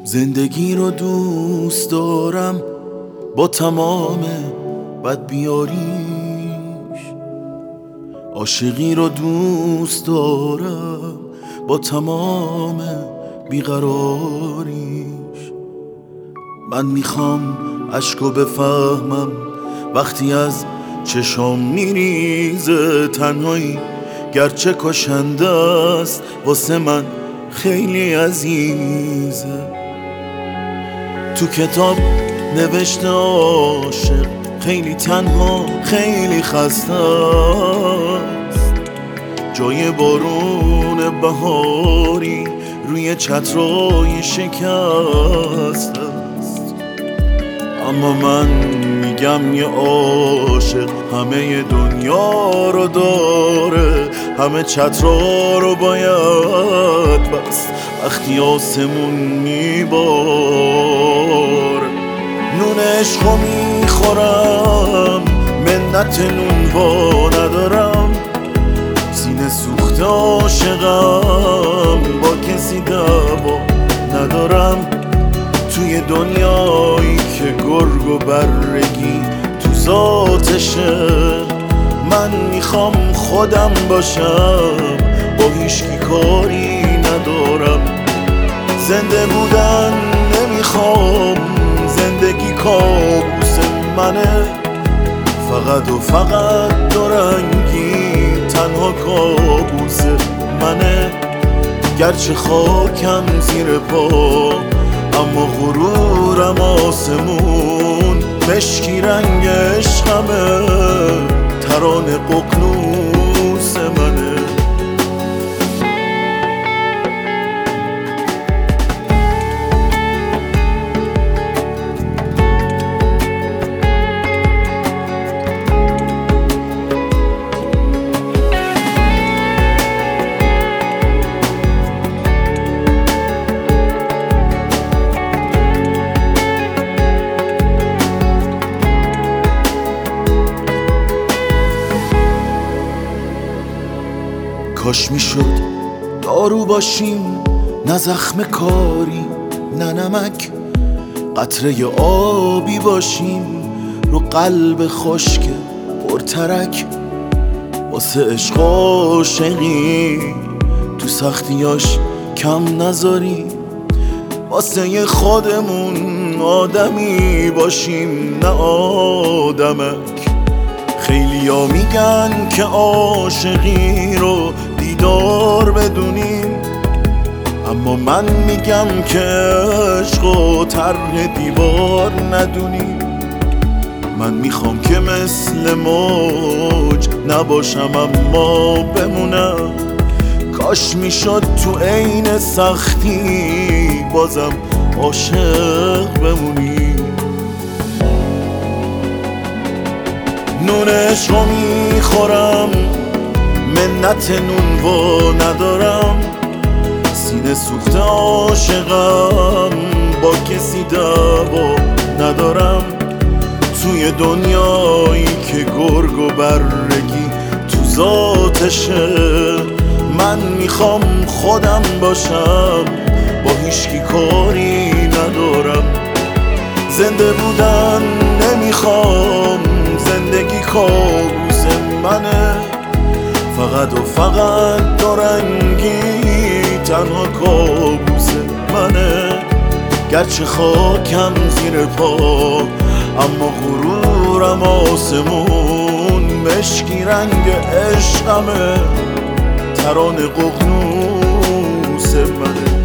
زندگی رو دوست دارم با تمام بدبیاریش، عاشقی رو دوست دارم با تمام بیقراریش. من میخوام عشقو بفهمم وقتی از چشام میریزه، تنهایی گرچه کشنده است واسه من خیلی عزیزه. تو کتاب نوشته عاشق خیلی تنها خیلی خسته است، جای بارون بهاری روی چترای شکست است. اما من میگم یه عاشق همه دنیا رو داره، همه چترا رو باید بست وقتی آسمون میباره. نون عشقو میخورم منت نون وا ندارم، سینه سوخته عاشقم با کسی دعوا ندارم. توی دنیایی که گرگ و برگی تو ذاتشه، من میخوام خودم باشم با هیچکی کاری ندارم. زنده بودن نمیخوام، زندگی کابوس منه، فقط و فقط دورنگی تنها کابوس منه. گرچه خاکم زیر پا اما غرورم آسمون، مشکی رنگ عشقمه ترانه ققنوس منه. کاش میشد دارو باشیم، نه زخم کاری نه نمک، قطره آبی باشیم رو قلب خشک پرترک. واسه عشق عاشقی تو سختیاش کم نذاری، واسه خودمون آدمی باشیم نه آدمک. خیلیا میگن که عاشقی رو دیدار بدونیم، اما من میگم که عشق و طرح دیوار ندونیم. من میخوام که مثل موج نباشم اما بمونم، کاش میشد تو عین سختی بازم عاشق بمونیم. نون عشقو میخورم منت نون وا ندارم، سینه سوخته عاشقم با کسی دعوا ندارم. توی دنیایی که گرگ و برگی تو ذاتشه، من میخوام خودم باشم با هیچکی کاری ندارم. زنده بودن نمیخوام، زندگی کابوس منه، فقط و فقط دورنگی تنها کابوس منه. گرچه خاکم زیر پا اما غرورم آسمون، مشکی رنگ عشقمه ترانه ققنوس منه.